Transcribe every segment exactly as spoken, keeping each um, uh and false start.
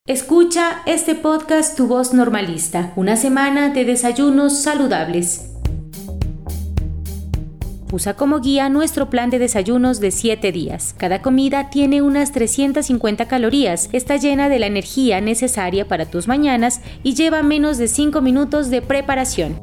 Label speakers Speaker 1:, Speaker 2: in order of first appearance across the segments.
Speaker 1: Escucha este podcast Tu Voz Normalista, una semana de desayunos saludables. Usa como guía nuestro plan de desayunos de siete días. Cada comida tiene unas trescientas cincuenta calorías, está llena de la energía necesaria para tus mañanas y lleva menos de cinco minutos de preparación.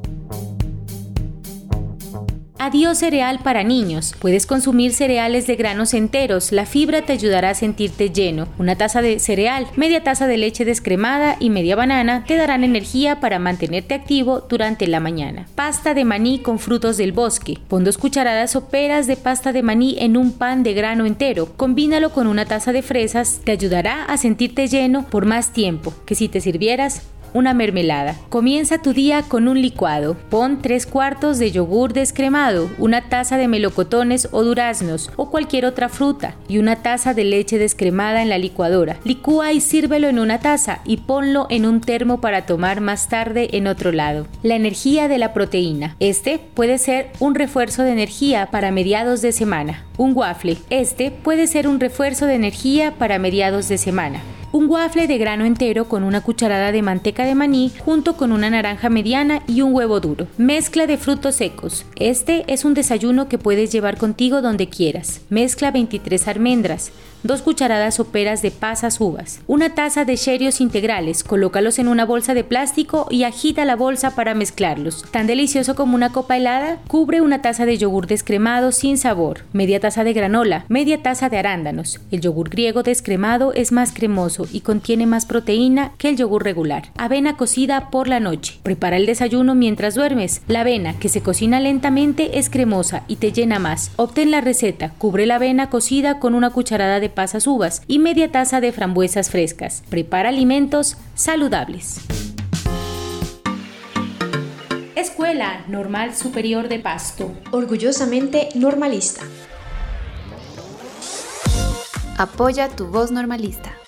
Speaker 1: Adiós cereal para niños. Puedes consumir cereales de granos enteros. La fibra te ayudará a sentirte lleno. Una taza de cereal, media taza de leche descremada y media banana te darán energía para mantenerte activo durante la mañana. Pasta de maní con frutos del bosque. Pon dos cucharadas soperas de pasta de maní en un pan de grano entero. Combínalo con una taza de fresas. Te ayudará a sentirte lleno por más tiempo que si te sirvieras una mermelada. Comienza tu día con un licuado. Pon tres cuartos de yogur descremado, una taza de melocotones o duraznos o cualquier otra fruta y una taza de leche descremada en la licuadora. Licúa y sírvelo en una taza y ponlo en un termo para tomar más tarde en otro lado. La energía de la proteína. Este puede ser un refuerzo de energía para mediados de semana. Un waffle. Este puede ser un refuerzo de energía para mediados de semana. Un waffle de grano entero con una cucharada de manteca de maní junto con una naranja mediana y un huevo duro. Mezcla de frutos secos. Este es un desayuno que puedes llevar contigo donde quieras. Mezcla veintitrés almendras, dos cucharadas soperas de pasas uvas, una taza de Cheerios integrales, colócalos en una bolsa de plástico y agita la bolsa para mezclarlos. Tan delicioso como una copa helada. Cubre una taza de yogur descremado sin sabor, media taza de granola, media taza de arándanos. El yogur griego descremado es más cremoso y contiene más proteína que el yogur regular. Avena cocida por la noche. Prepara el desayuno mientras duermes. La avena, que se cocina lentamente, es cremosa y te llena más. Obtén la receta. Cubre la avena cocida con una cucharada de pasas uvas y media taza de frambuesas frescas. Prepara alimentos saludables. Escuela Normal Superior de Pasto.
Speaker 2: Orgullosamente normalista.
Speaker 3: Apoya Tu Voz Normalista.